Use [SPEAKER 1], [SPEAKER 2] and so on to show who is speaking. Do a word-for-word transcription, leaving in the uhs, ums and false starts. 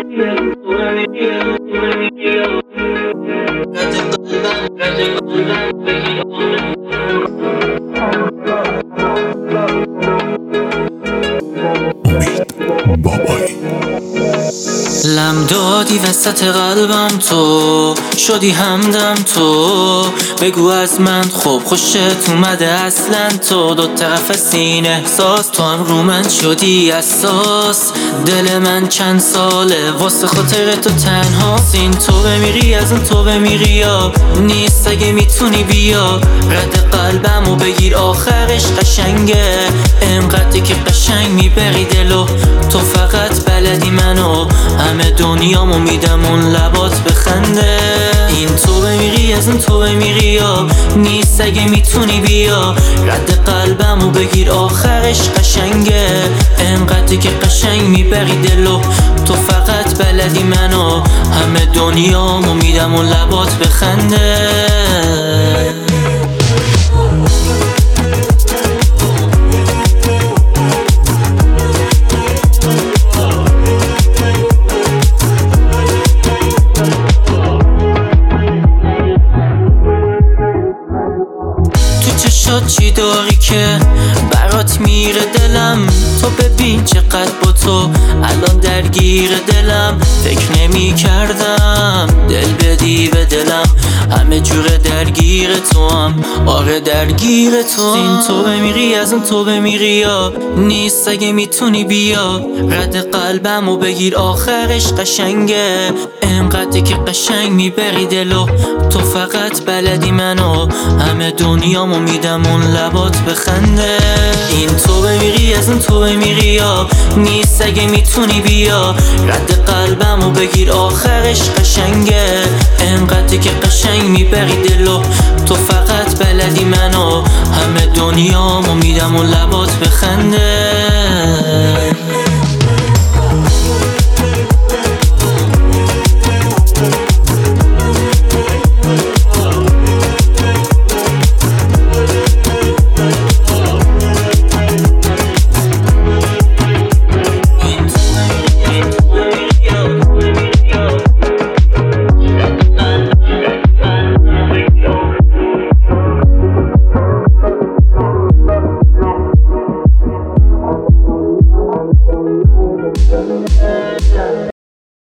[SPEAKER 1] لم دادی وسط قلبم تو، شدی همدم تو. بگو از من خوب خوشت اومده اصلا تو. دو طرف سینه احساس، تو هم رو من شدی اساس. دل من چند ساله واسه خاطر تو تنها. این تو بمیری از اون تو بمیری یا نیست اگه میتونی بیا. رد قلبمو بگیر آخرش قشنگه، انقدر که قشنگ میبری دلو. تو فقط بلدی منو، همه دنیامو میدم اون لبات بخنده. این تو بمیری از اون تو بمیری یا نیست اگه میتونی بیا. رد قلبمو بگیر آخرش قشنگه، انقدر که قشنگ میبری دلو. تو فقط بلدی منو، همه دنیامو میدم اون لبات بخنده. چی داری که برات میره دلم؟ تو ببین چقدر با تو الان درگیر دلم. فکر نمی کردم دل بدی به دلم، همه جوره درگیر تو هم. آره درگیر تو هم. این تو بمیری از اون تو بمیری یا نیست اگه میتونی بیا. رد قلبمو بگیر آخرش قشنگه، انقدر که قشنگ میبری دلو. تو فقط بلدی منو، همه دنیامو میدم اون لبات بخنده. این تو بمیری از اون تو بمیری یا نیست اگه میتونی بیا. رد قلبمو بگیر آخرش قشنگه، انقدر که قشنگ میبری دلو. تو فقط بلدی منو، همه دنیامو میدم اون لبات بخنده.